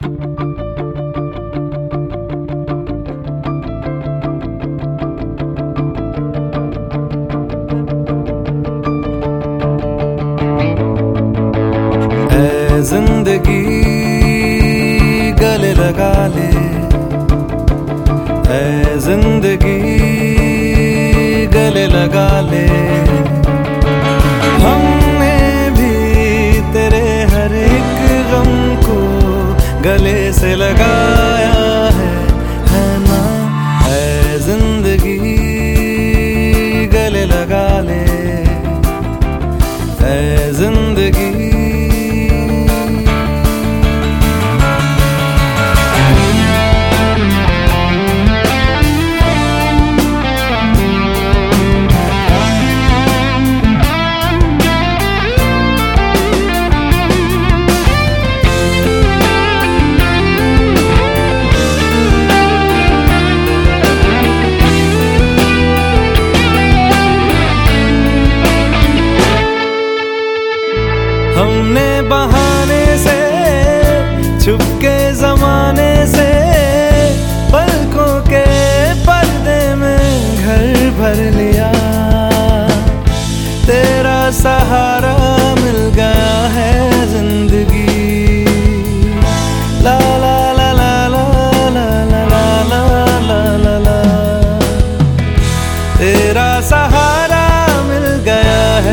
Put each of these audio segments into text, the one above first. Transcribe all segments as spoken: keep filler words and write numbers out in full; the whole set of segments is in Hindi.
जिंदगी गले लगा ले, ऐ जिंदगी गले लगा ले। हमने भी तेरे हर एक गम को गले से लगाया है, है ना? ऐ जिंदगी गले लगा ले, ऐ जिंदगी। हमने बहाने से छुपके जमाने से पलकों के पर्दे में घर भर लिया। तेरा सहारा मिल गया है जिंदगी। ला ला ला ला ला ला ला ला ला ला ला। तेरा सहारा मिल गया है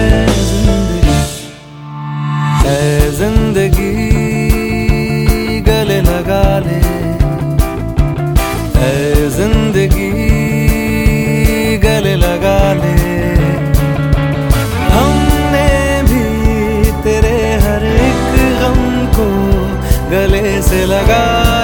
ऐ जिंदगी गले लगा ले, ऐ जिंदगी गले लगा ले। हमने भी तेरे हर एक गम को गले से लगा